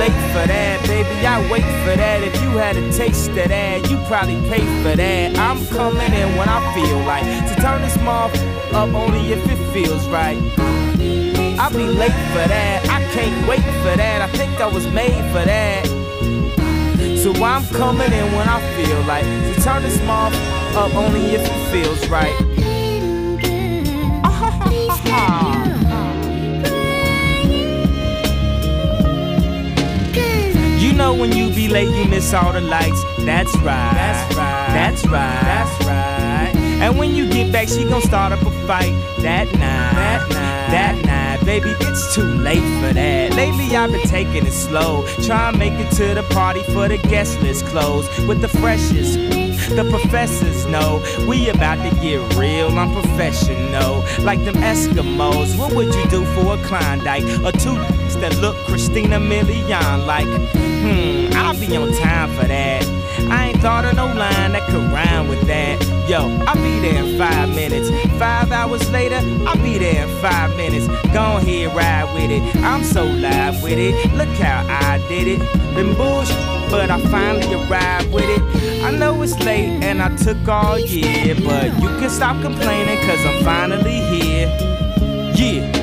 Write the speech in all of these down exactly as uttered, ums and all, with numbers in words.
late for that, baby, I wait for that. If you had a taste of that, you probably pay for that. I'm coming in when I feel like to turn this motherfucker up only if it feels right. I'll be late for that, I can't wait for that. I think I was made for that. So I'm coming in when I feel like to turn this motherfucker up only if it feels right. You know when you be late, you miss all the lights. That's right. That's right. That's right. That's right. And when you get back, she gon' start up a fight. That night. That night. That night. Baby, it's too late for that. Lately I've been taking it slow, try and make it to the party for the guest list closed with the freshest. The professors know we about to get real, I'm professional, like them Eskimos. What would you do for a Klondike or two that look Christina Milian like? Hmm, I'll be on time for that. I ain't thought of no line that could rhyme with that. Yo, I'll be there in five minutes. Five hours later, I'll be there in five minutes. Go ahead, ride with it. I'm so live with it. Look how I did it. Been bullshit, but I finally arrived with it. I know it's late and I took all year, but you can stop complaining cause I'm finally here. Yeah.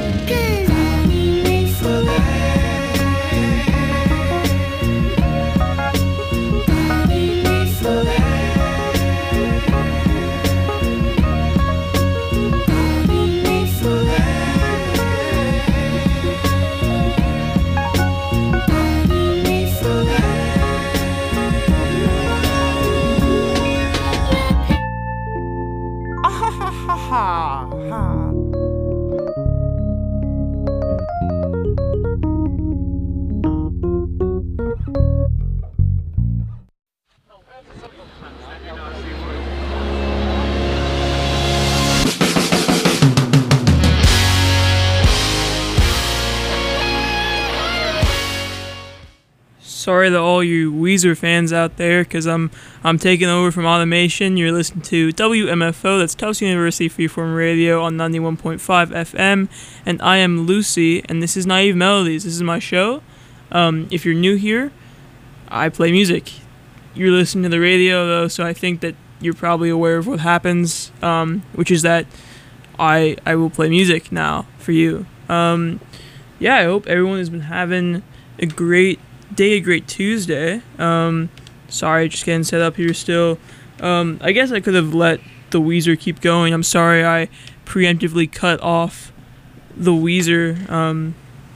Sorry to all you Weezer fans out there, because I'm I'm taking over from Automation. You're listening to W M F O, that's Tufts University Freeform Radio on ninety-one point five F M, and I am Lucy, and this is Naive Melodies. This is my show. Um, if you're new here, I play music. You're listening to the radio, though, so I think that you're probably aware of what happens, um, which is that I I will play music now for you. Um, yeah, I hope everyone has been having a great day, a great Tuesday. Um, sorry, just getting set up here still. Um, I guess I could have let the Weezer keep going. I'm sorry I preemptively cut off the Weezer. Um,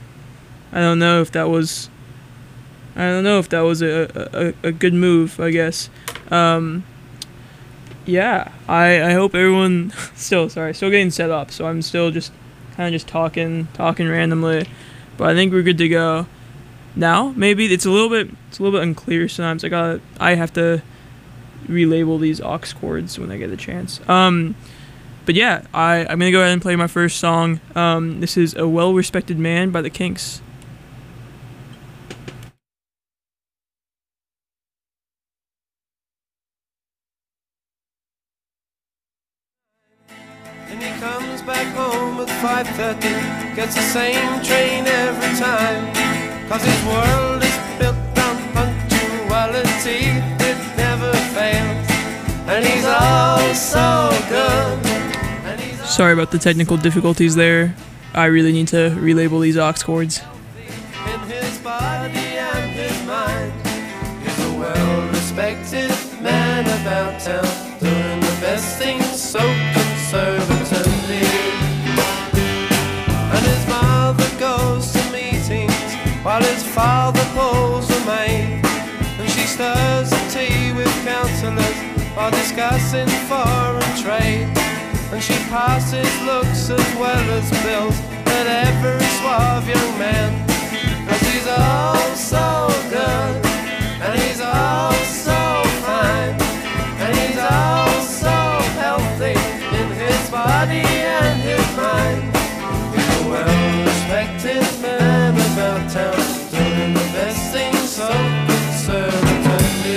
I don't know if that was. I don't know if that was a a, a good move. I guess. Um, yeah, I I hope everyone still sorry still getting set up. So I'm still just kind of just talking talking randomly, but I think we're good to go. Now, maybe it's a little bit it's a little bit unclear sometimes. I got I have to relabel these aux chords when I get a chance. Um, but yeah, I I'm gonna go ahead and play my first song. Um, this is "A Well-Respected Man" by the Kinks. And he comes back home at five thirty, gets the same train every time. Cause his world is built on punctuality, it never fails. And he's all so good. And he's all Sorry about the technical difficulties there. I really need to relabel these aux chords. in his body and his mind. He's a well-respected man about town, doing the best things so conservatively. And his mother goes to meetings while his father pulls the maid, and she stirs the tea with counsellors while discussing foreign trade. And she passes looks as well as bills at every suave young man. Cause he's all so good, and he's all so fine, and he's all so healthy in his body and his mind. He's a well-respected man about town, doing the best things so conservatively.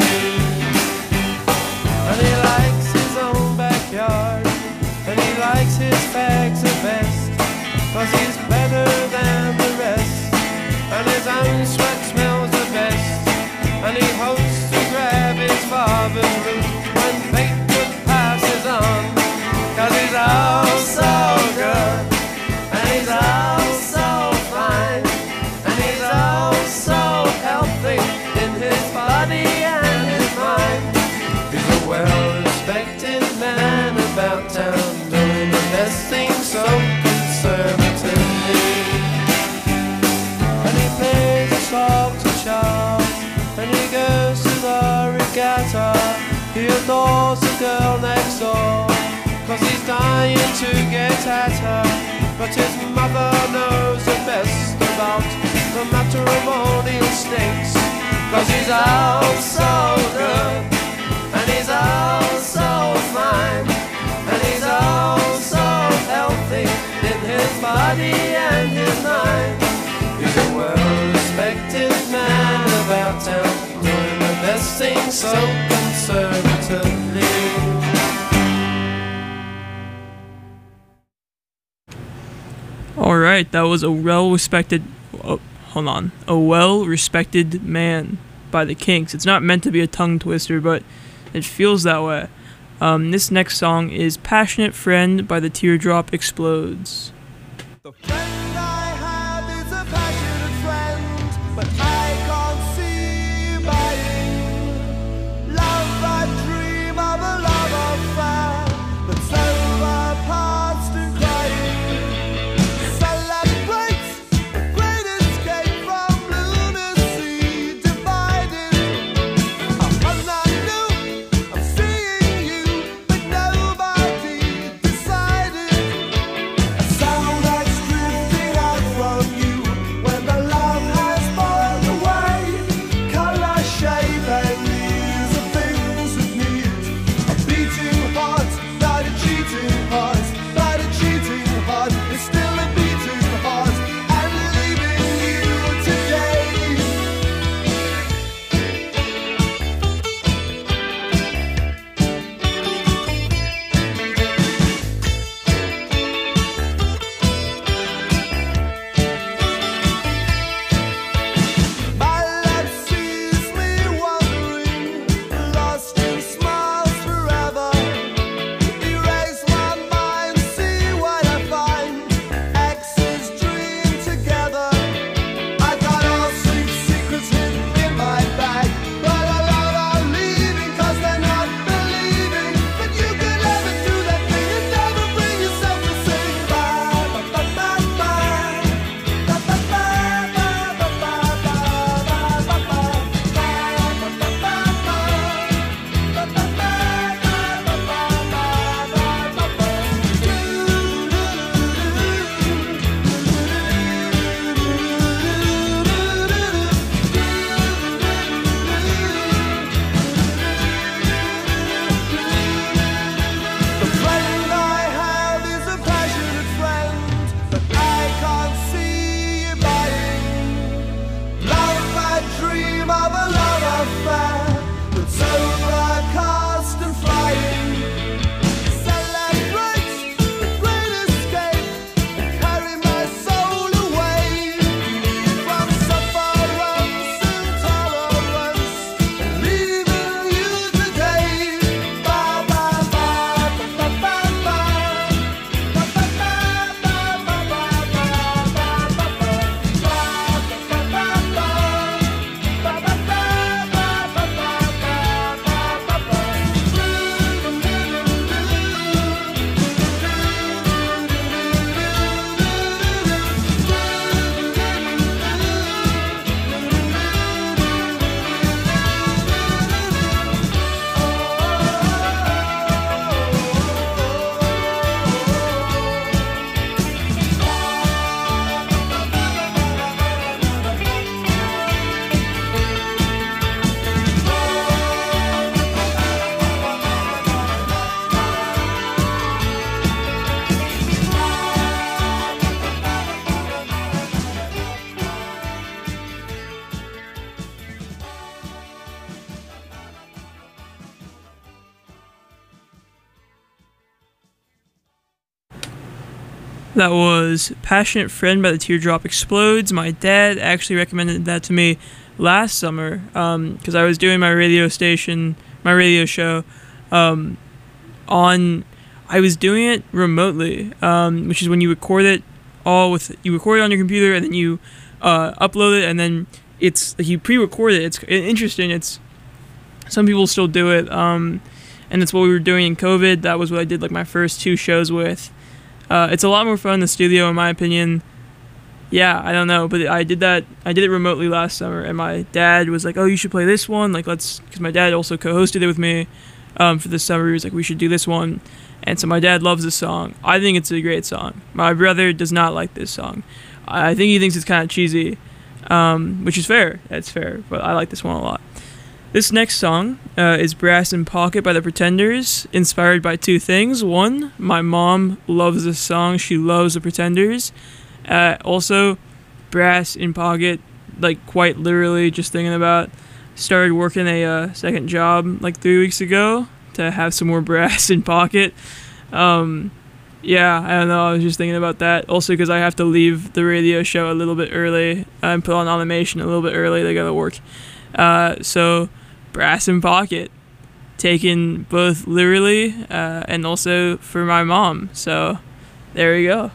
And he likes his own backyard, and he likes his fags the best, cause he's better than the rest. And his own sweat smells the about town, doing the best thing so conservatively. And he plays a song to Charles, and he goes to the regatta. He adores the girl next door, cause he's dying to get at her. But his mother knows the best about the matrimonial snakes, cause he's out so good, and he's out so fine, and he's out so healthy in his body and his mind. He's a well-respected man about town, doing the best thing so conservatively. Alright, that was a well-respected... Oh, hold on. A well-respected man by the Kinks. It's not meant to be a tongue twister, but it feels that way. Um, this next song is Passionate Friend by the Teardrop Explodes. The friend I have is a passionate friend, but I can't see you buying. Love, I dream of a love affair that's over past and crying. Celebrates the great escape from lunacy divided. I'm not new, I'm seeing you, but nobody decided. A sound that's drifting out from you when the love has boiled away. Color, shape, and these are things that need a beating heart, not a cheating heart, not a cheating heart. It's still a beating heart, and leaving you today. My love sees me wandering, lost in smiles forever. Erase my mind, see what I find. Exes dream together. I got all sweet secrets hidden in my bag, but a lot are leaving 'cause they're not believing that you could ever do that thing and never bring yourself to sing. Ba ba ba ba ba, ba ba ba ba ba ba ba ba ba ba ba, ba ba ba ba ba, ba ba ba ba ba ba ba ba The friend I have is a passionate friend, but I can't see you buying. Love, I dream of a love affair that's overcast and flying. Celebrate the great escape and carry my soul away from sufferance and tolerance, leaving you today. Ba ba ba ba ba ba ba, ba ba ba ba ba ba ba ba ba ba, ba ba ba ba ba, ba ba ba ba ba ba ba ba. That was Passionate Friend by the Teardrop Explodes. My dad actually recommended that to me last summer because I was doing my radio station, my radio show um, on, I was doing it remotely, um, which is when you record it all with, you record it on your computer and then you uh, upload it and then it's, like you pre-record it. It's interesting. It's, some people still do it. Um, and that's what we were doing in COVID. That was what I did like my first two shows with. Uh, it's a lot more fun in the studio, in my opinion. Yeah, I don't know, but I did that. I did it remotely last summer, and my dad was like, "Oh, you should play this one." Like, let's, because my dad also co-hosted it with me um, for this summer. He was like, "We should do this one," and so my dad loves this song. I think it's a great song. My brother does not like this song. I think he thinks it's kind of cheesy, um, which is fair. That's fair, but I like this one a lot. This next song uh, is "Brass in Pocket" by the Pretenders, inspired by two things. One, my mom loves this song. She loves the Pretenders. Uh, also, brass in pocket, like quite literally, just thinking about, started working a uh, second job like three weeks ago to have some more brass in pocket. Um, yeah, I don't know, I was just thinking about that. Also, because I have to leave the radio show a little bit early and put on animation a little bit early to go to work. Uh, so, brass in pocket, taken both literally uh, and also for my mom. So, there we go.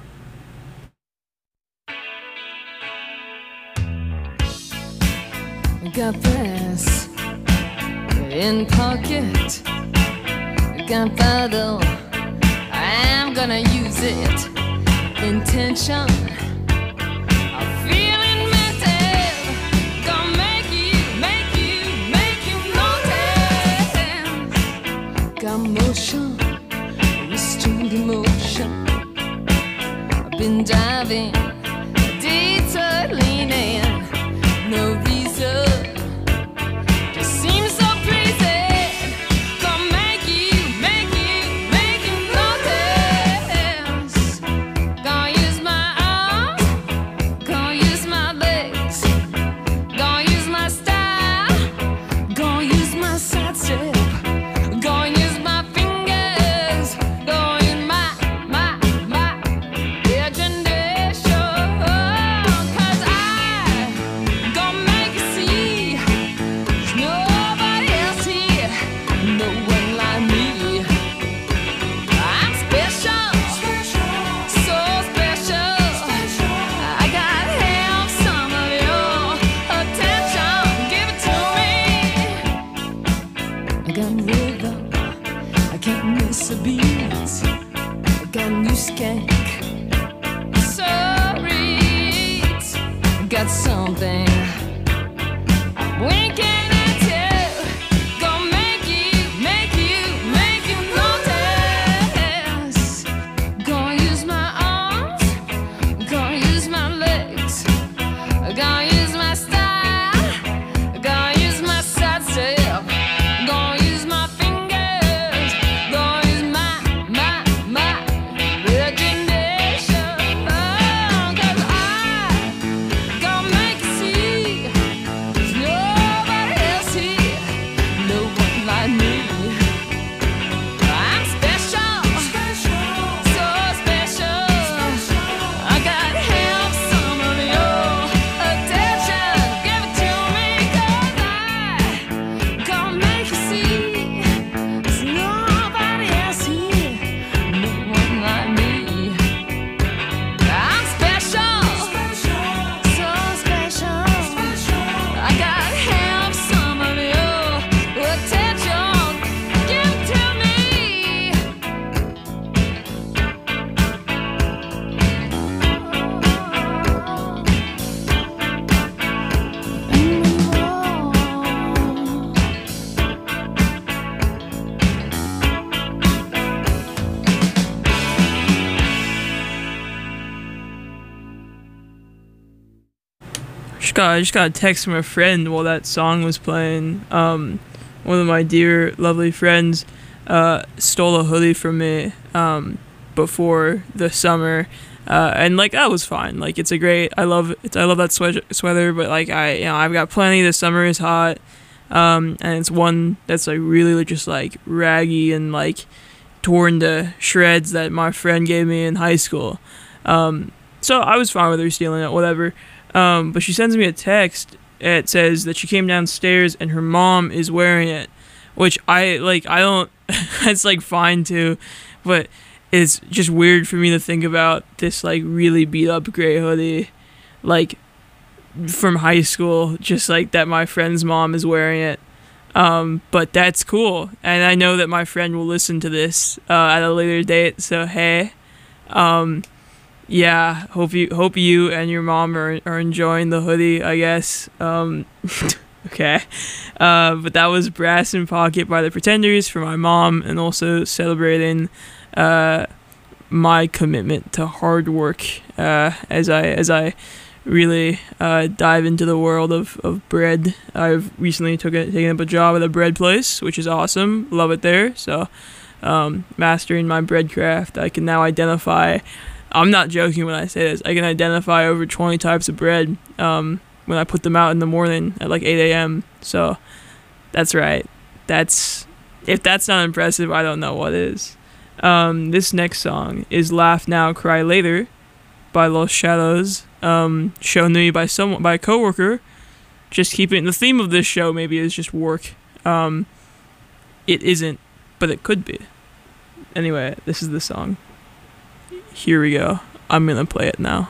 Got brass in pocket, gunpowder, I'm gonna use it. Intention, I'm feeling mental, gonna make you, make you, make you notice. Got motion, restrained emotion, I've been driving, detour leaning, no reason. just got I just got a text from a friend while that song was playing. Um, one of my dear, lovely friends uh, stole a hoodie from me um, before the summer, uh, and like that was fine. Like it's a great. I love it's I love that sweat, sweater, but like I you know I've got plenty. The summer is hot, um, and it's one that's like really just like raggy and like torn to shreds that my friend gave me in high school. Um, so I was fine with her stealing it, whatever. Um, but she sends me a text. It says that she came downstairs and her mom is wearing it, which I like. I don't. It's like fine too, but it's just weird for me to think about this like really beat up gray hoodie, like from high school. Just like that, my friend's mom is wearing it. Um, but that's cool, and I know that my friend will listen to this uh, at a later date. So hey, um, yeah, hope you hope you and your mom are are enjoying the hoodie, I guess. Um, okay, uh, but that was Brass in Pocket by the Pretenders for my mom, and also celebrating uh, my commitment to hard work uh, as I as I. really uh, dive into the world of, of bread. I've recently took a, taken up a job at a bread place, which is awesome. Love it there. So um, mastering my bread craft, I can now identify, I'm not joking when I say this, I can identify over twenty types of bread um, when I put them out in the morning at like eight a.m. So that's right. That's, if that's not impressive, I don't know what is. Um, this next song is Laugh Now, Cry Later by Los Shadows. Um, shown to me by someone, by a coworker. Just keeping the theme of this show maybe is just work. Um, it isn't, but it could be. Anyway, this is the song. Here we go. I'm gonna play it now.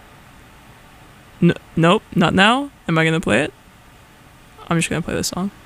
N- nope, not now. Am I gonna play it? I'm just gonna play this song.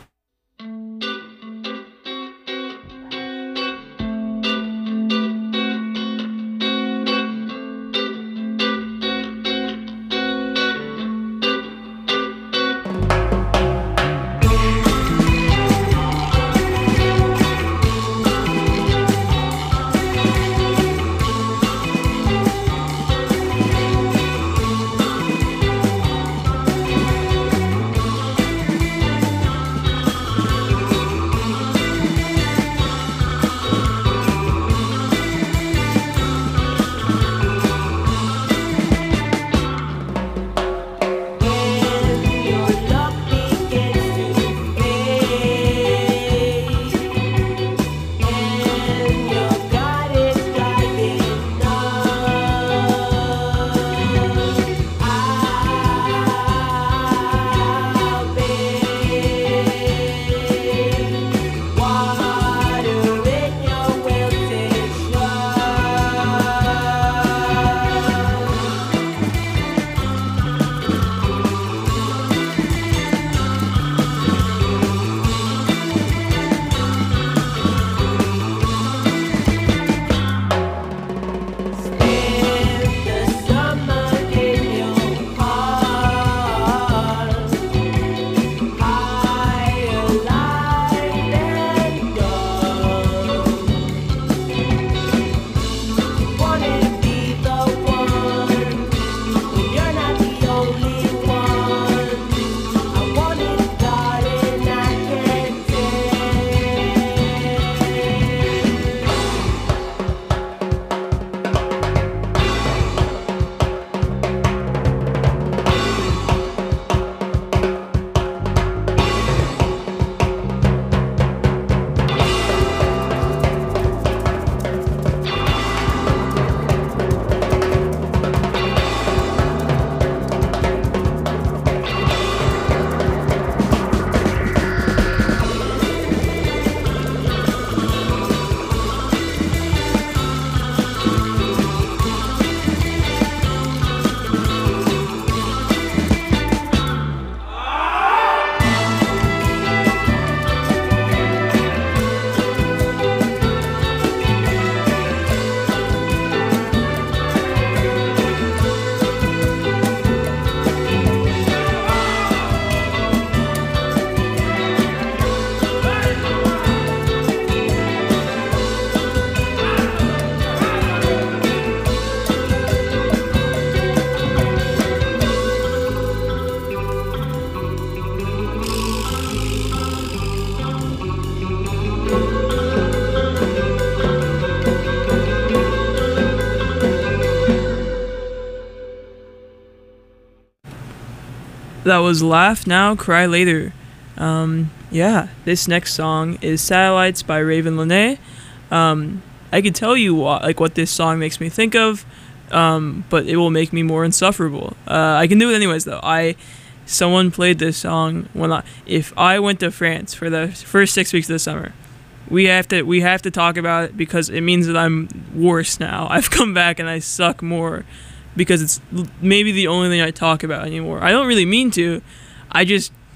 That was Laugh Now, Cry Later. Um, yeah, this next song is Satellites by Raven Lenae. Um, I could tell you what, like what this song makes me think of, um, but it will make me more insufferable. Uh, I can do it anyways though. I someone played this song when I if I went to France for the first six weeks of the summer. We have to we have to talk about it because it means that I'm worse now. I've come back and I suck more because it's maybe the only thing I talk about anymore. I don't really mean to. I just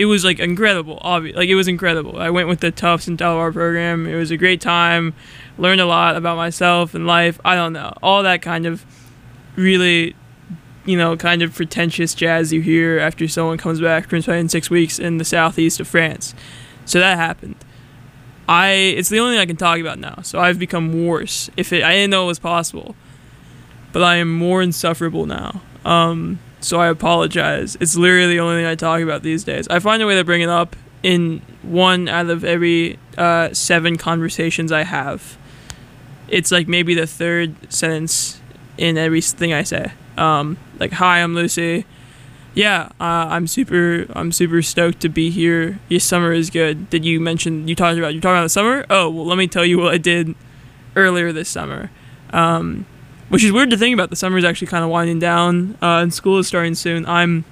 it was like incredible. Obvious, like it was incredible. I went with the Tufts and Delaware program. It was a great time. Learned a lot about myself and life. I don't know, all that kind of really, you know, kind of pretentious jazz you hear after someone comes back from spending six weeks in the southeast of France. So that happened. I it's the only thing I can talk about now. So I've become worse. If it, I didn't know it was possible, but I am more insufferable now. Um, so I apologize. It's literally the only thing I talk about these days. I find a way to bring it up in one out of every uh, seven conversations I have. It's like maybe the third sentence in everything I say. Um, like, hi, I'm Lucy. Yeah, uh, I'm super. I'm super stoked to be here. Your summer is good. Did you mention you talked about you talking about the summer? Oh, well, let me tell you what I did earlier this summer. Um, which is weird to think about. The summer is actually kind of winding down, uh, and school is starting soon. I'm,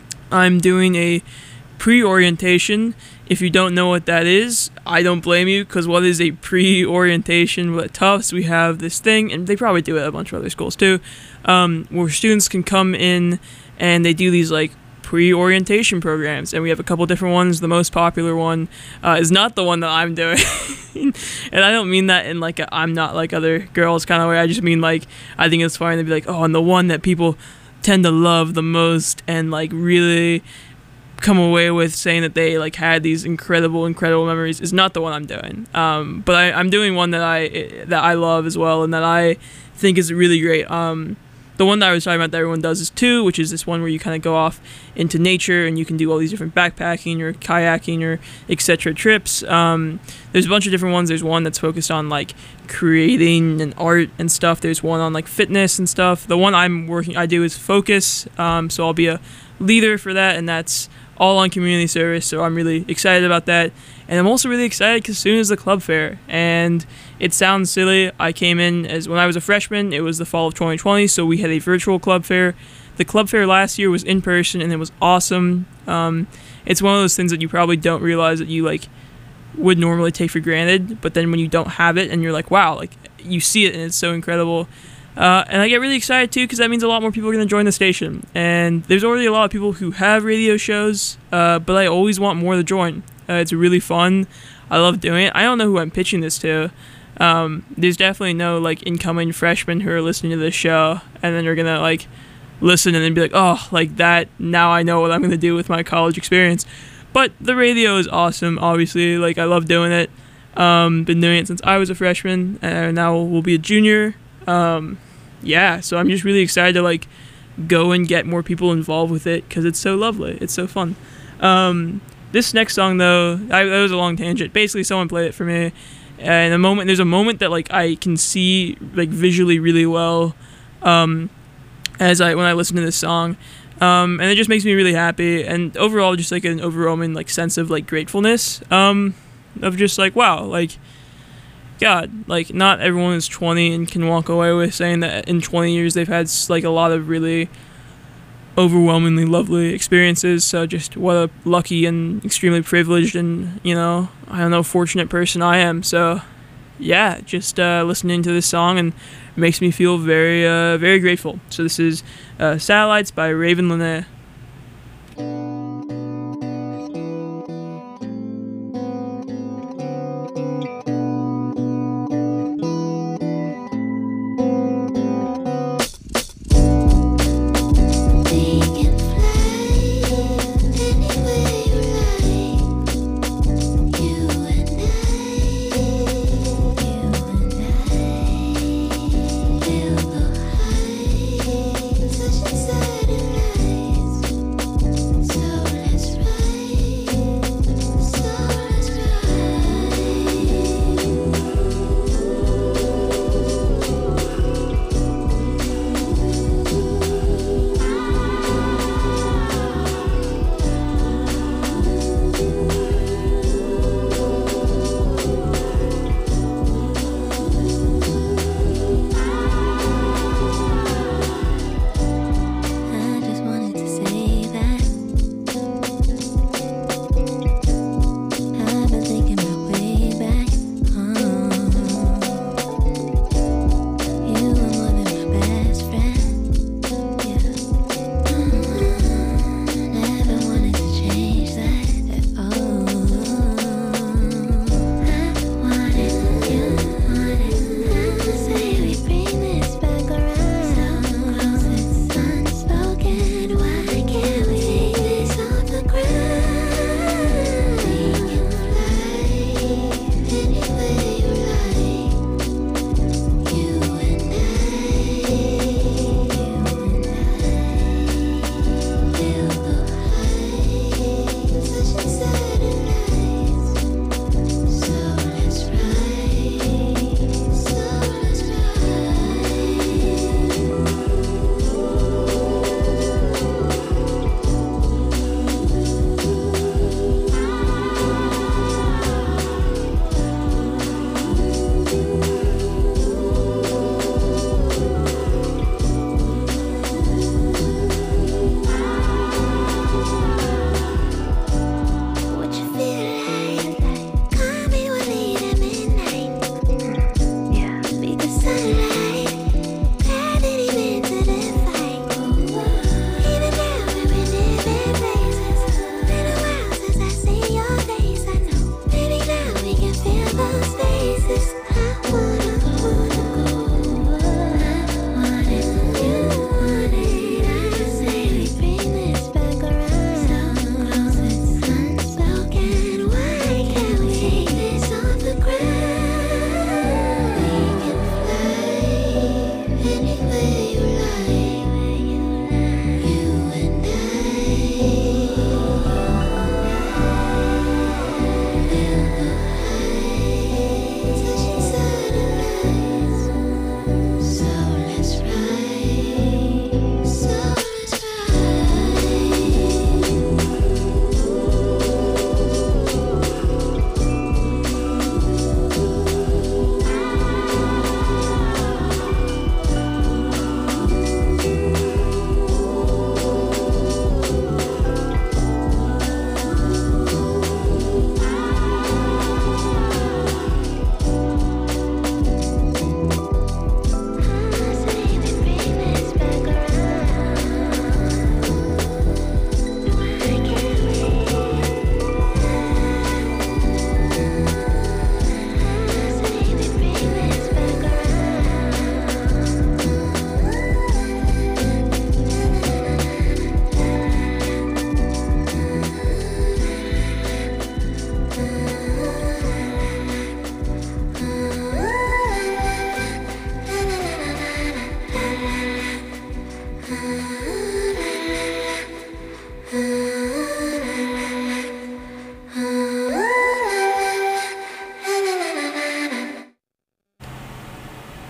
I'm doing a pre-orientation. If you don't know what that is, I don't blame you, because what is a pre-orientation? Well, at Tufts, we have this thing, and they probably do it at a bunch of other schools too, um, where students can come in and they do these like pre-orientation programs, and we have a couple different ones. The most popular one uh, is not the one that I'm doing, and I don't mean that in like a I'm not like other girls kind of way. I just mean like I think it's fine to be like, oh, and the one that people tend to love the most and like really come away with saying that they like had these incredible incredible memories is not the one I'm doing. Um, but I, I'm doing one that I that I love as well, and that I think is really great. Um, the one that I was talking about that everyone does is two, which is this one where you kind of go off into nature and you can do all these different backpacking or kayaking or et cetera trips. Um, there's a bunch of different ones. There's one that's focused on like creating and art and stuff. There's one on like fitness and stuff. The one I'm working I do is focus. Um, so I'll be a leader for that, and that's all on community service, so I'm really excited about that. And I'm also really excited because soon is the club fair, and it sounds silly. I came in as when I was a freshman. It was the fall of twenty twenty, so we had a virtual club fair. The club fair last year was in person, and it was awesome. Um, it's one of those things that you probably don't realize that you like would normally take for granted, but then when you don't have it and you're like, wow, like you see it and it's so incredible. Uh, and I get really excited too, because that means a lot more people are going to join the station. And there's already a lot of people who have radio shows, uh, but I always want more to join. Uh, it's really fun. I love doing it. I don't know who I'm pitching this to. Um, there's definitely no like incoming freshmen who are listening to this show and then they're going to like listen and then be like, oh, like that. Now I know what I'm going to do with my college experience. But the radio is awesome, obviously. Like I love doing it. Um, been doing it since I was a freshman, and now we'll be a junior. Um, yeah, so I'm just really excited to like go and get more people involved with it because it's so lovely. It's so fun. Um, this next song though, I, that was a long tangent. Basically, someone played it for me, and a moment there's a moment that like I can see like visually really well, um, as I when I listen to this song, um, and it just makes me really happy, and overall just like an overwhelming like sense of like gratefulness, um, of just like wow, like. God, like not everyone is twenty and can walk away with saying that in twenty years they've had like a lot of really overwhelmingly lovely experiences. So just what a lucky and extremely privileged and, you know, I don't know, fortunate person I am. So yeah, just uh, listening to this song and it makes me feel very, uh, very grateful. So this is uh, Satellites by Raven Linné. Such exciting lights.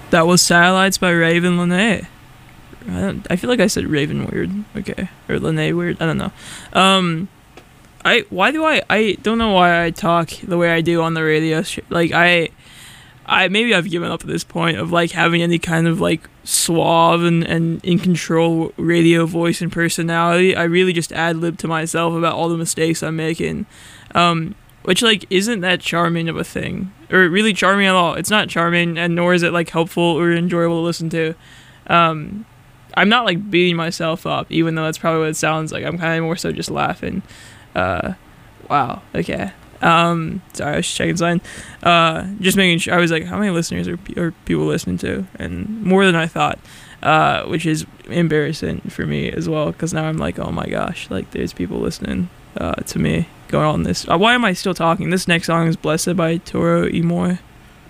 That was Satellites by Raven Lene. I, don't, I feel like I said Raven weird. Okay. Or Lene weird. I don't know. Um, I why do I I don't know why I talk the way I do on the radio. Like I I maybe I've given up at this point of like having any kind of like suave and, and in control radio voice and personality. I really just ad lib to myself about all the mistakes I'm making. Um, which like isn't that charming of a thing. Or really charming at all. It's not charming, and nor is it like helpful or enjoyable to listen to. Um, I'm not like beating myself up, even though that's probably what it sounds like. I'm kind of more so just laughing. Uh, wow. Okay. Um, sorry, I was checking sign. Uh, just making sure. I was like, how many listeners are, are people listening to? And more than I thought, uh, which is embarrassing for me as well, because now I'm like, oh my gosh, like there's people listening uh, to me going on this. Uh, why am I still talking? This next song is Blessed by Toro y Moi.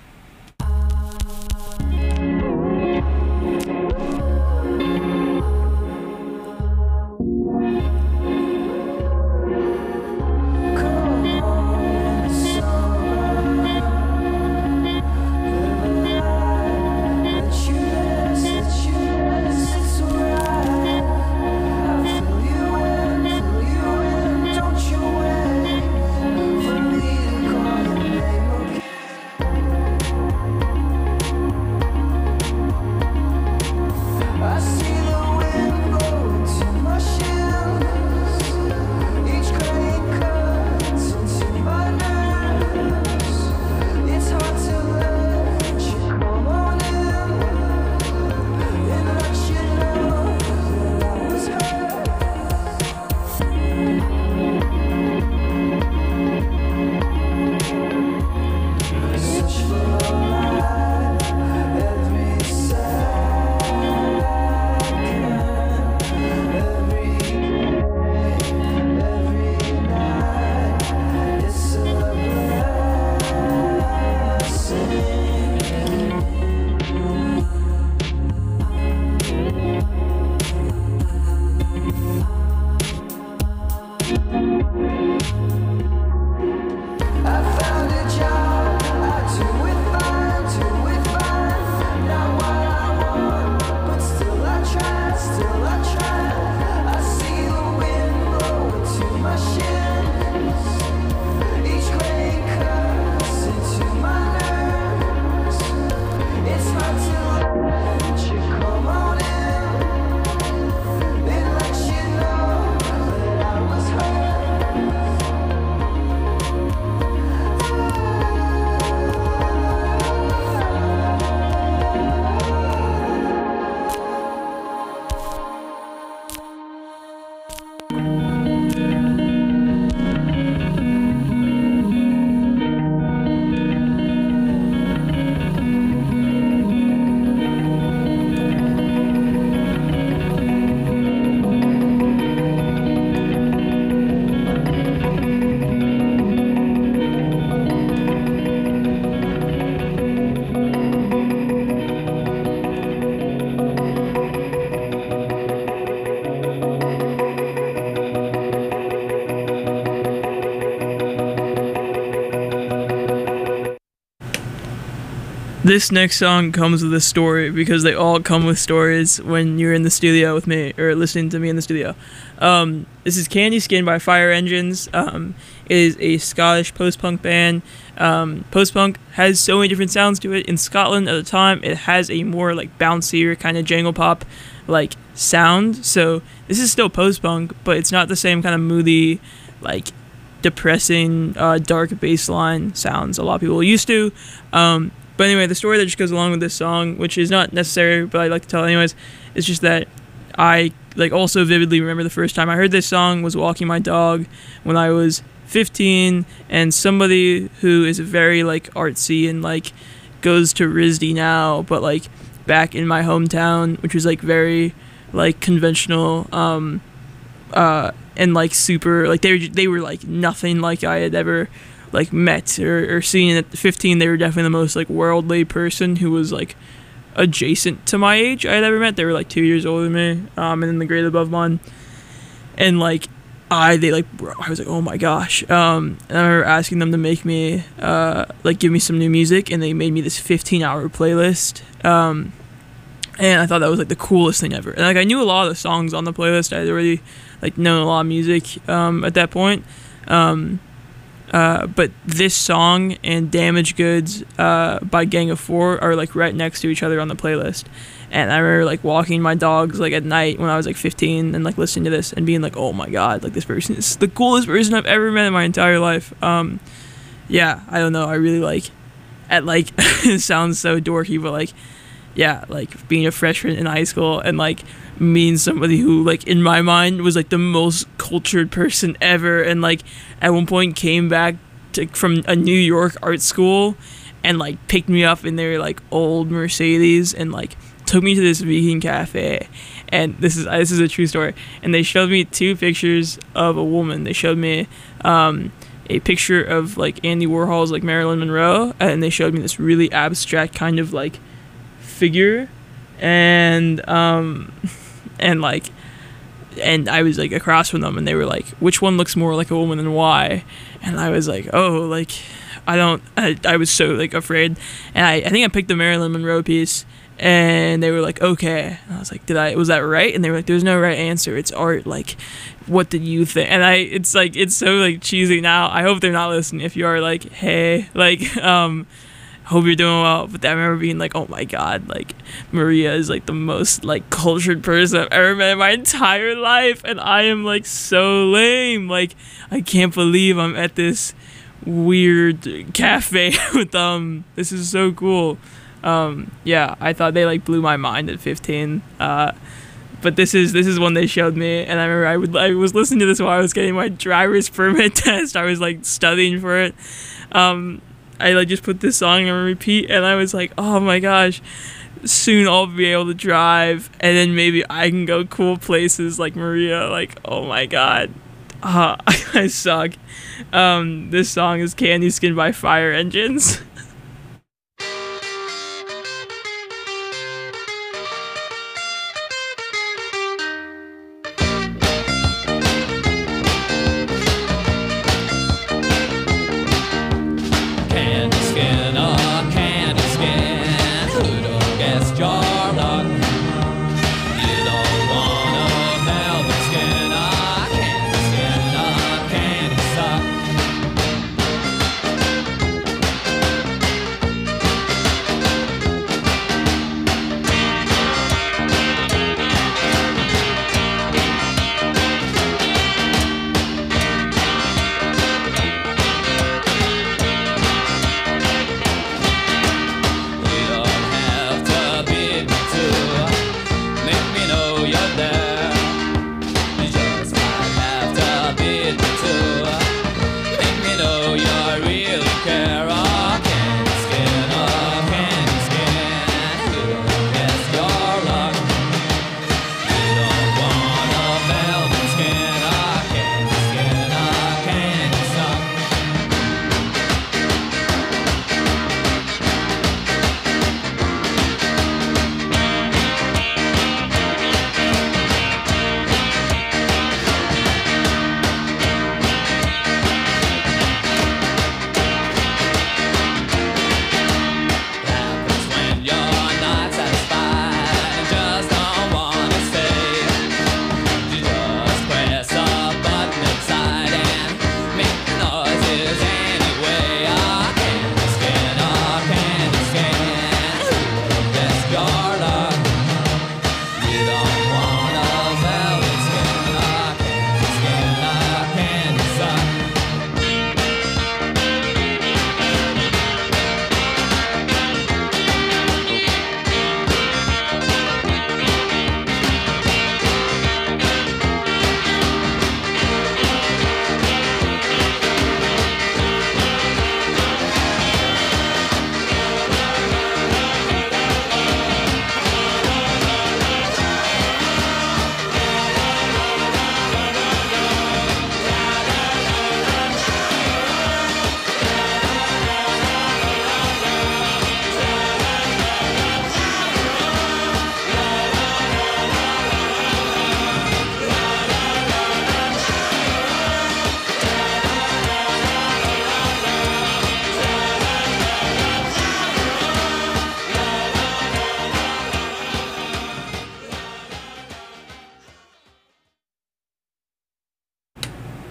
This next song comes with a story, because they all come with stories when you're in the studio with me, or listening to me in the studio. Um, this is Candy Skin by Fire Engines. Um, it is a Scottish post-punk band. Um, post-punk has so many different sounds to it. In Scotland at the time, it has a more like bouncier kind of jangle pop like sound. So this is still post-punk, but it's not the same kind of moody, like depressing, uh, dark bass line sounds a lot of people are used to. Um, But anyway, the story that just goes along with this song, which is not necessary, but I like to tell anyways, is just that I like also vividly remember the first time I heard this song was walking my dog when I was fifteen, and somebody who is very like artsy and like goes to R I S D now, but like back in my hometown, which was like very like conventional, um, uh, and like super like they were they were like nothing like I had ever like met or, or seen. At fifteen, they were definitely the most like worldly person who was like adjacent to my age I had ever met. They were like two years older than me, um, and in the grade above mine. And like I they like bro, I was like, oh my gosh. Um, and I remember asking them to make me uh like give me some new music, and they made me this fifteen hour playlist. Um, and I thought that was like the coolest thing ever. And like I knew a lot of the songs on the playlist. I had already like known a lot of music um at that point. Um, uh, but this song and Damaged Goods uh by Gang of Four are like right next to each other on the playlist. And I remember like walking my dogs like at night when I was like fifteen and like listening to this and being like, oh my god, like this person is the coolest person I've ever met in my entire life. Um, yeah, I don't know. I really like at like it sounds so dorky, but like yeah, like being a freshman in high school and like meeting somebody who like in my mind was like the most cultured person ever, and like at one point came back to, from a New York art school and like picked me up in their like old Mercedes and like took me to this vegan cafe. And this is this is a true story, and they showed me two pictures of a woman. They showed me um a picture of like Andy Warhol's like Marilyn Monroe, and they showed me this really abstract kind of like figure, and um and like and I was like across from them, and they were like, which one looks more like a woman and why? And I was like, oh, like I don't I, I was so like afraid, and I, I think I picked the Marilyn Monroe piece. And they were like, okay. And I was like, did I, was that right? And they were like, there's no right answer. It's art. Like, what did you think? And I, it's like, it's so like cheesy now. I hope they're not listening. If you are like, hey, like, um, hope you're doing well. But I remember being like, oh my God, like Maria is like the most like cultured person I've ever met in my entire life. And I am like so lame. Like, I can't believe I'm at this weird cafe with um, this is so cool. Um, yeah, I thought they like blew my mind at fifteen. Uh, but this is this is one they showed me, and I remember I would I was listening to this while I was getting my driver's permit test. I was like studying for it. Um, I like just put this song on repeat, and I was like, oh my gosh, soon I'll be able to drive, and then maybe I can go cool places like Maria. Like, oh my god, uh, I suck. Um, this song is Candy Skin by Fire Engines.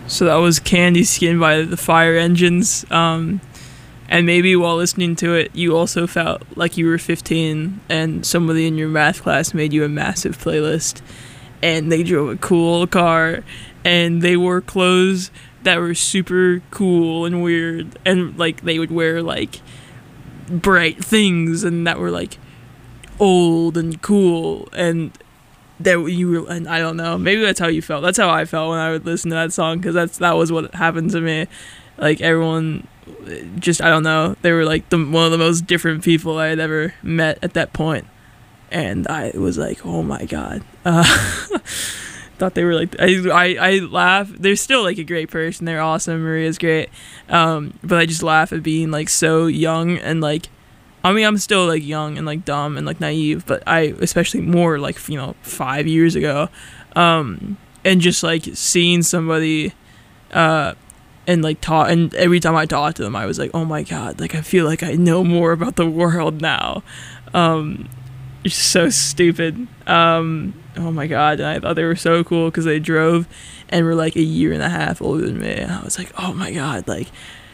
So that was Candy Skin by the Fire Engines. Um, and maybe while listening to it, you also felt like you were fifteen and somebody in your math class made you a massive playlist. And they drove a cool car and they wore clothes that were super cool and weird. And like they would wear like bright things and that were like old and cool. And that you were, and I don't know, maybe that's how you felt. That's how I felt when I would listen to that song, because that's that was what happened to me. Like everyone, just I don't know, they were like the one of the most different people I had ever met at that point, and I was like, oh my god, uh, thought they were like I I I laugh. They're still like a great person. They're awesome. Maria's great, um, but I just laugh at being like so young and like. I mean, I'm still, like, young and, like, dumb and, like, naive, but I, especially more, like, you know, five years ago, um, and just, like, seeing somebody, uh, and, like, talk, and every time I talked to them, I was like, oh my god, like, I feel like I know more about the world now, um, it's so stupid, um, oh my god, and I thought they were so cool, because they drove, and were, like, a year and a half older than me, and I was like, oh my god, like,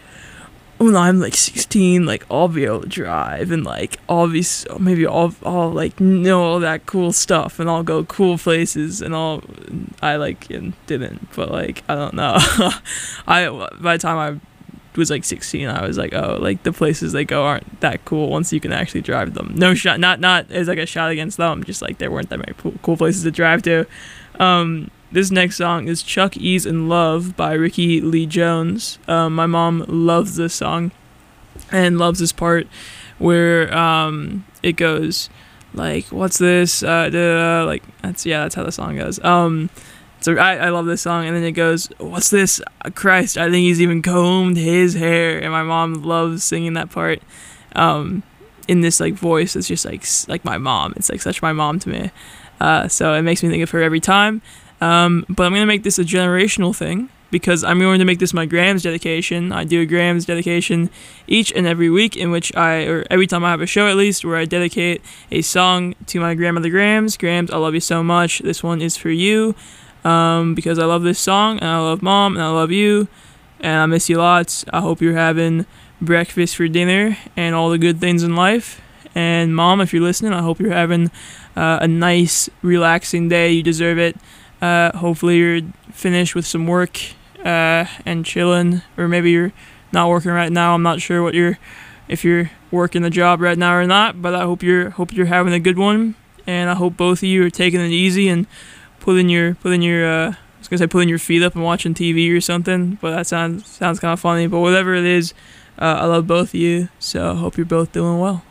when I'm like sixteen, like I'll be able to drive and like I'll be so, maybe I'll, I'll like know all that cool stuff and I'll go cool places and I'll I like and didn't, but like I don't know. I by the time I was like sixteen, I was like, oh, like the places they go aren't that cool once you can actually drive them. No shot, not not as like a shot against them, just like there weren't that many cool places to drive to. Um, This next song is Chuck E's in Love by Ricky Lee Jones. Um, my mom loves this song and loves this part where um, it goes like, what's this? Uh, da, like, that's, yeah, that's how the song goes. Um, so I, I love this song. And then it goes, what's this? Christ, I think he's even combed his hair. And my mom loves singing that part um, in this like voice. It's just like, like my mom. It's like such my mom to me. Uh, so it makes me think of her every time. Um, but I'm going to make this a generational thing because I'm going to make this my Grams dedication. I do a Grams dedication each and every week in which I, or every time I have a show at least, where I dedicate a song to my grandmother Grams. Grams, I love you so much. This one is for you um, because I love this song and I love Mom and I love you and I miss you lots. I hope you're having breakfast for dinner and all the good things in life. And Mom, if you're listening, I hope you're having uh, a nice, relaxing day. You deserve it. Uh, hopefully you're finished with some work uh, and chilling, or maybe you're not working right now. I'm not sure what you're, if you're working the job right now or not. But I hope you're hope you're having a good one, and I hope both of you are taking it easy and putting your putting your uh, I was gonna say putting your feet up and watching T V or something. But that sounds sounds kind of funny. But whatever it is, uh, I love both of you. So I hope you're both doing well.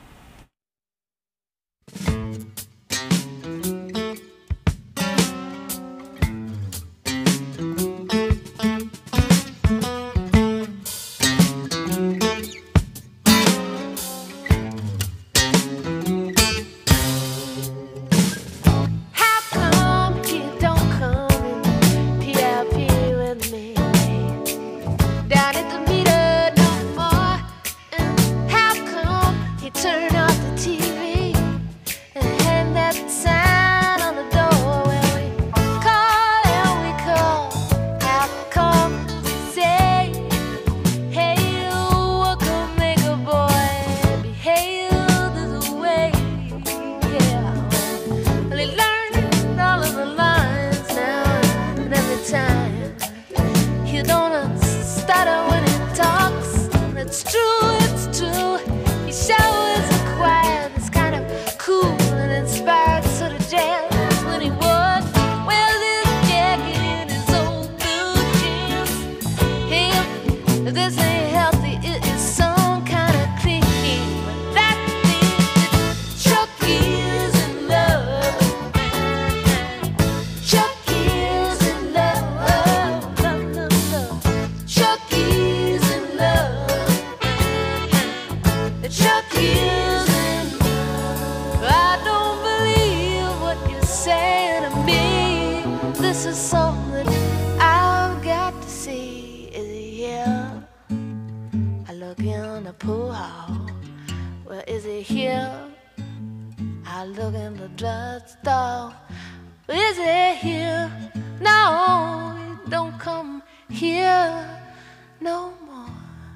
here no more.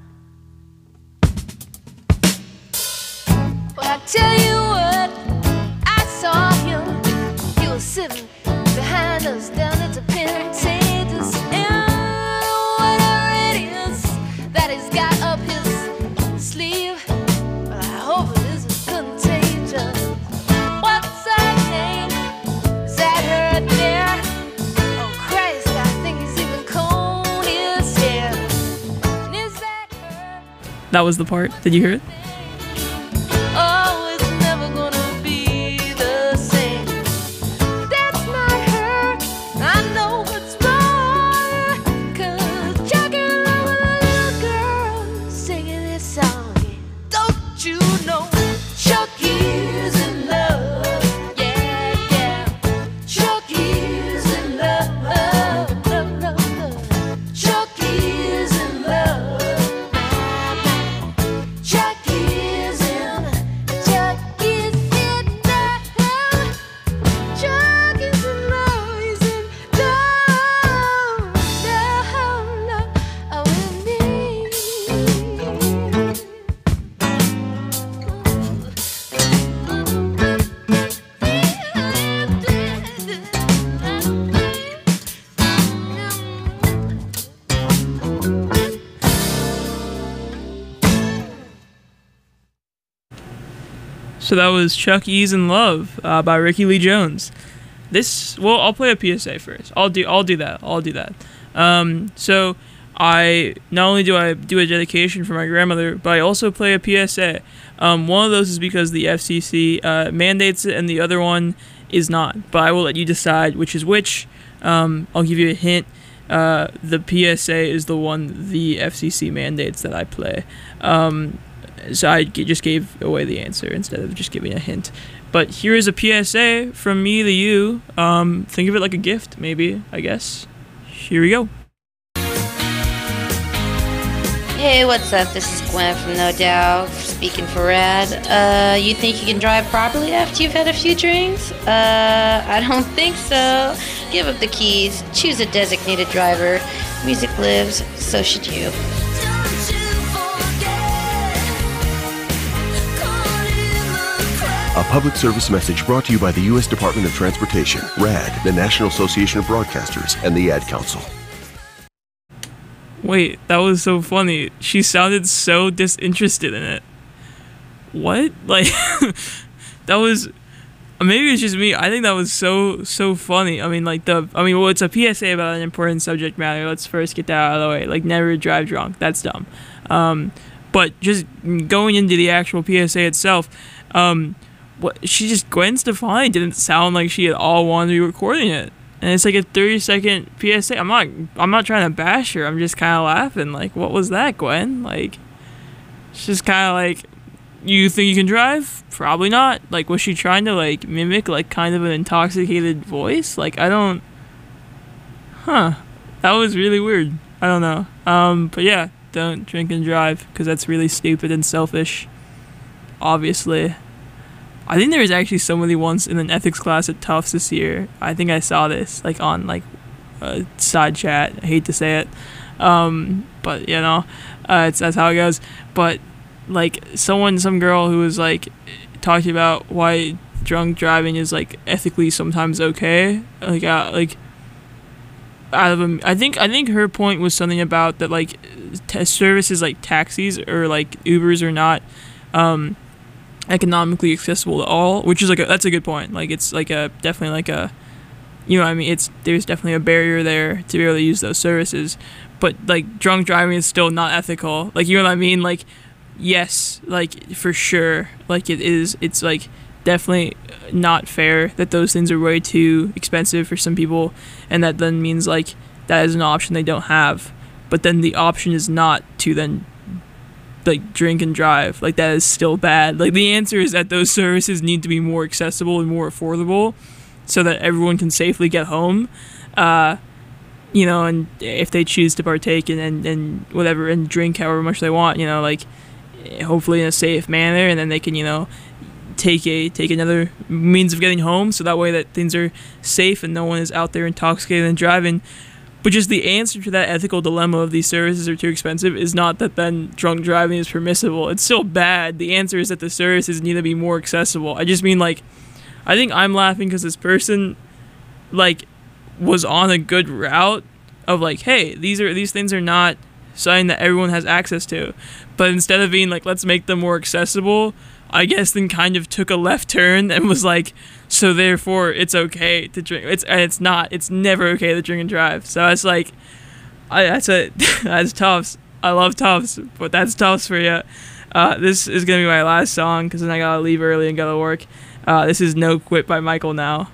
Well, I tell you what, I saw him. He was sitting behind us down at the Pentatus, and whatever it is that he's got up his sleeve, well, I hope it isn't contagious. What's her name? Is that her there? Oh Christ, I think he's even combed his hair. And is that her? That was the part. Did you hear it? Oh, it's never gonna be the same. That's not her. I know what's wrong. 'Cause Chuck in love with a little girl singing this song. Don't you know Chucky's in love? Yeah, yeah. Chucky's in love. Love, love, love. Chucky's in love. Chucky's in, Chucky's in love. Chucky's in love. He's in love, love, love with me. So that was Chuck E's in Love uh, by Ricky Lee Jones. This, well, I'll play a P S A first. I'll do, I'll do that. I'll do that. Um, so I not only do I do a dedication for my grandmother, but I also play a P S A. Um, one of those is because the F C C uh, mandates it, and the other one is not. But I will let you decide which is which. Um, I'll give you a hint. Uh, the P S A is the one the F C C mandates that I play. Um, so I g- just gave away the answer instead of just giving a hint. But here is a P S A from me to you. Um, think of it like a gift, maybe, I guess. Here we go. Hey, what's up? This is Gwen from No Doubt, speaking for Rad. Uh, you think you can drive properly after you've had a few drinks? Uh, I don't think so. Give up the keys, choose a designated driver. Music lives, so should you. Don't you forget, caught in the crowd. A public service message brought to you by the U S Department of Transportation, RAD, the National Association of Broadcasters, and the Ad Council. Wait, that was so funny. She sounded so disinterested in it. What? Like, that was... Maybe it's just me. I think that was so, so funny. I mean, like, the... I mean, well, it's a P S A about an important subject matter. Let's first get that out of the way. Like, never drive drunk. That's dumb. Um, but just going into the actual P S A itself, um, what she just... Gwen Stefani didn't sound like she at all wanted to be recording it. And it's like a thirty second P S A. I'm not I'm not trying to bash her. I'm just kind of laughing. Like, what was that, Gwen? Like, it's just kind of like, you think you can drive? Probably not. Like, was she trying to, like, mimic, like, kind of an intoxicated voice? Like, I don't... Huh. That was really weird. I don't know. Um, but yeah, don't drink and drive, because that's really stupid and selfish. Obviously. I think there was actually somebody once in an ethics class at Tufts this year. I think I saw this, like, on, like, a side chat. I hate to say it. Um, but, you know, uh, it's, that's how it goes. But, like, someone, some girl who was, like, talking about why drunk driving is, like, ethically sometimes okay. Like, uh, like, out of a, I think, I think her point was something about that, like, t- services like taxis or, like, Ubers are not, um... economically accessible to all, which is like a, that's a good point. Like, it's like a definitely like a, you know what I mean, it's there's definitely a barrier there to be able to use those services. But like, drunk driving is still not ethical. Like, you know what I mean? Like, yes, like, for sure, like, it is, it's like definitely not fair that those things are way too expensive for some people, and that then means like that is an option they don't have. But then the option is not to then like drink and drive. Like, that is still bad. Like, the answer is that those services need to be more accessible and more affordable so that everyone can safely get home, uh you know, and if they choose to partake in and, and whatever and drink however much they want, you know, like, hopefully in a safe manner, and then they can, you know, take a take another means of getting home, so that way that things are safe and no one is out there intoxicated and driving. But just the answer to that ethical dilemma of these services are too expensive is not that then drunk driving is permissible. It's still bad. The answer is that the services need to be more accessible. I just mean, like, I think I'm laughing because this person, like, was on a good route of, like, hey, these are these things are not something that everyone has access to. But instead of being like, let's make them more accessible, I guess then kind of took a left turn and was like, so therefore it's okay to drink. It's and it's not. It's never okay to drink and drive. So it's like, I that's a that's Tufts. I love Tufts, but that's Tufts for you. Uh, this is gonna be my last song because then I gotta leave early and gotta work. Uh, this is No Quit by Michael Now.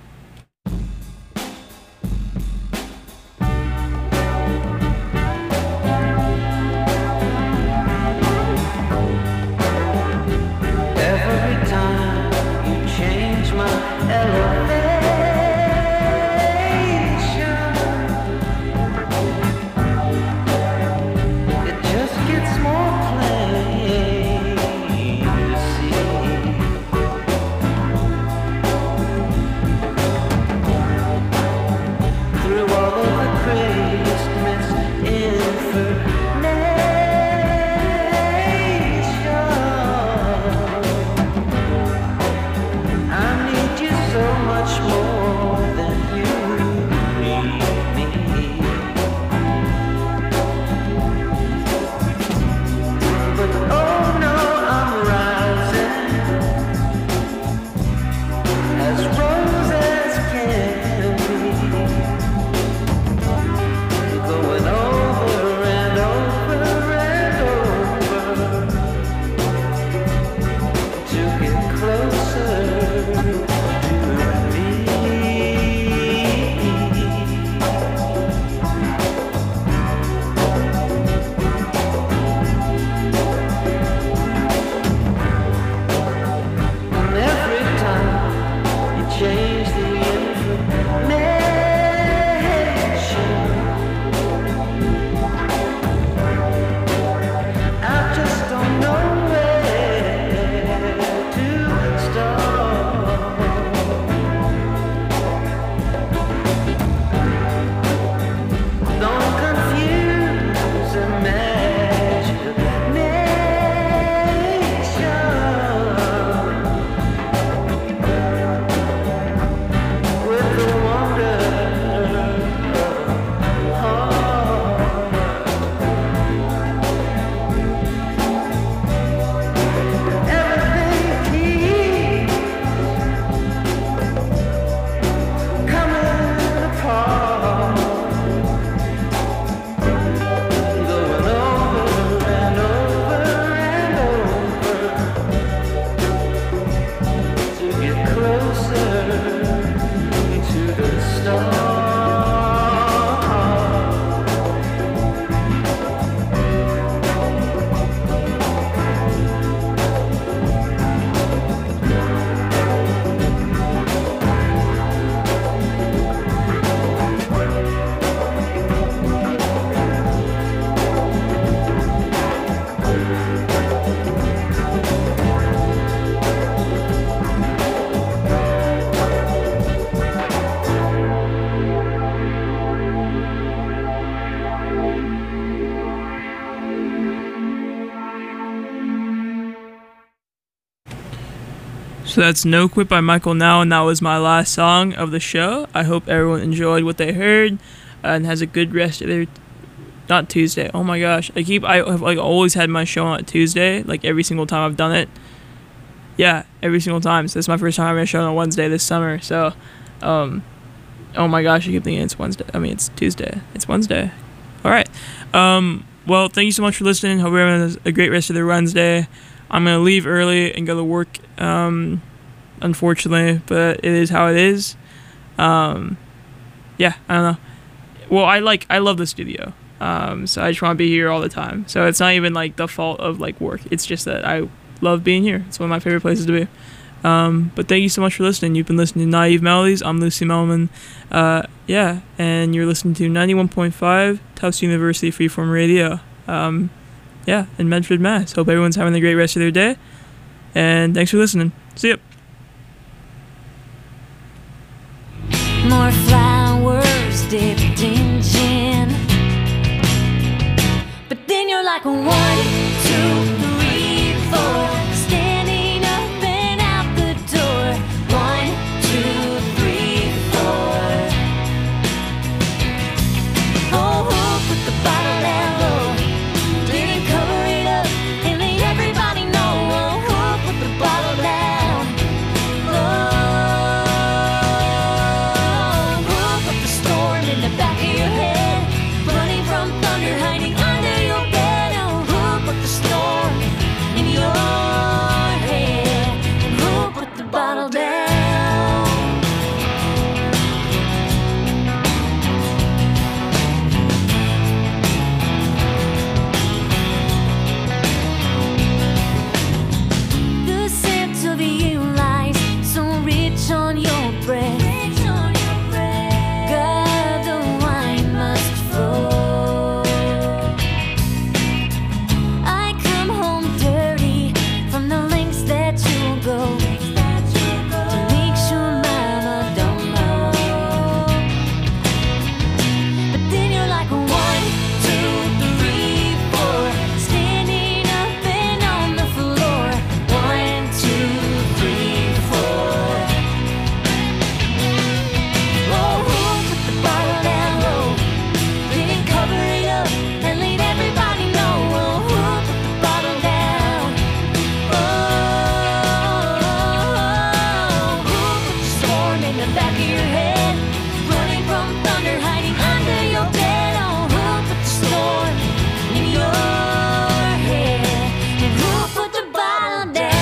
So that's No Quit by Michael Now, and that was my last song of the show. I hope everyone enjoyed what they heard and has a good rest of their... Not Tuesday. Oh my gosh. I keep... I have like always had my show on a Tuesday, like every single time I've done it. Yeah, every single time. So this is my first time having a show on a Wednesday this summer. So, um... oh my gosh, I keep thinking it's Wednesday. I mean, it's Tuesday. It's Wednesday. Alright. Um, well, thank you so much for listening. Hope everyone has a great rest of their Wednesday. I'm going to leave early and go to work, um, unfortunately, but it is how it is. Um, yeah, I don't know. Well, I like, I love the studio, um, so I just want to be here all the time. So it's not even, like, the fault of, like, work. It's just that I love being here. It's one of my favorite places to be. Um, but thank you so much for listening. You've been listening to Naive Melodies. I'm Lucy Melman. Uh, yeah, and you're listening to ninety-one point five Tufts University Freeform Radio. Um... Yeah, in Medford, Mass. Hope everyone's having a great rest of their day. And thanks for listening. See ya. More flowers dipped in gin. like a one, two, three, four, standing up and out the door. One, two, three, four. Oh, who put the bottle down low? Didn't cover it up and let everybody know. Oh, who put the bottle down low? Who put the storm in the back of your head? Running from thunder, hiding under your bed. Oh, who put the storm in your head? And who put the bottle down? The scent of you lies so rich on your breath. God, the wine must flow. I come home dirty from the lengths that you'll go to make sure mama don't know. But then you're like a one, two, three, four, standing up and on the floor. One, two, three, four. Oh, who put the bottle down low? Didn't cover it up and let everybody know. Oh, who put the bottle down? Oh, who put the storm in the back of your head? Running from thunder, hiding under your bed. Oh, who put the storm in your head? And who put the bottle down?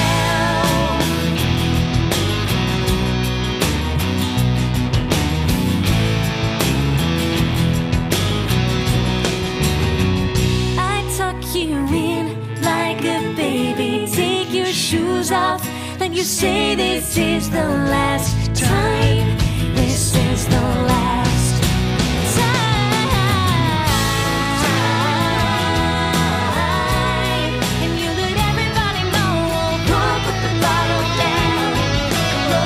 I tuck you in like a baby. Take your shoes off, then you say this is the last time. This is the last time. And you let everybody know. Oh, who put the bottle down? Oh,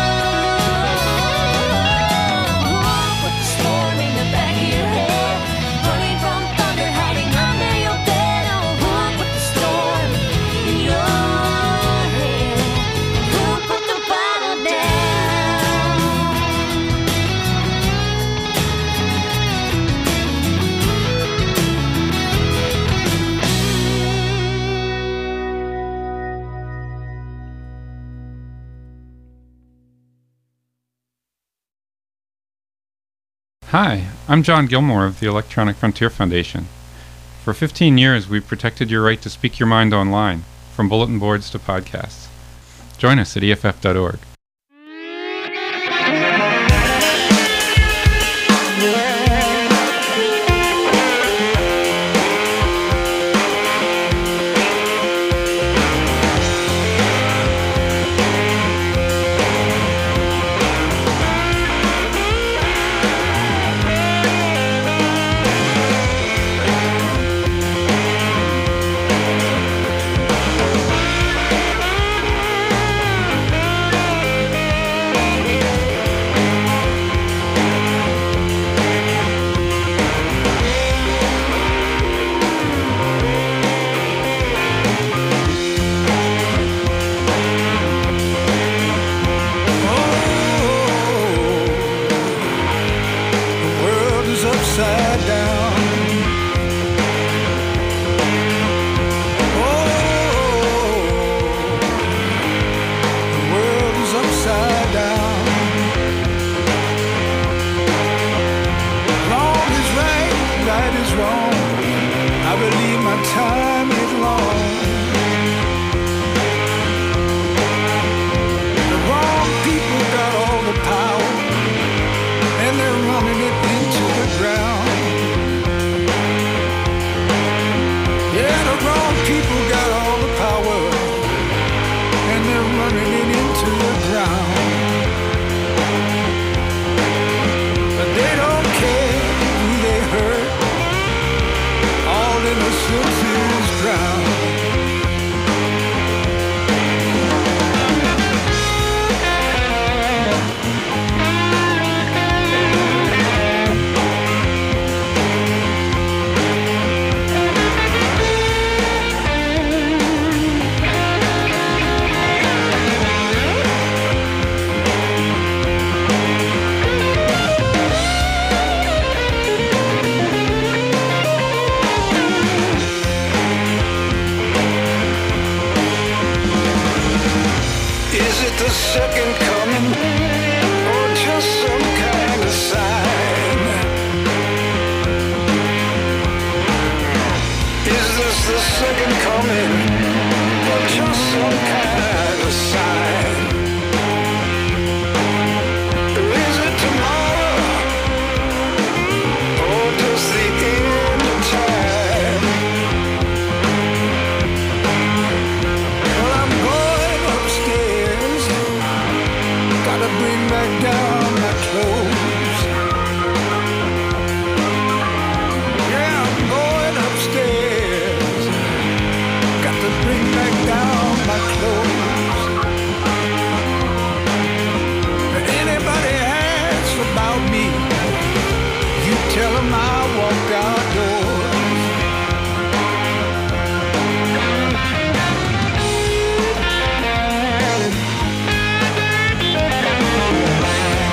who put the storm in the back of your head? Running from thunder, hiding under your bed. Oh, who put the storm in your head? Who put the bottle down? Hi, I'm John Gilmore of the Electronic Frontier Foundation. For fifteen years, we've protected your right to speak your mind online, from bulletin boards to podcasts. Join us at E F F dot org.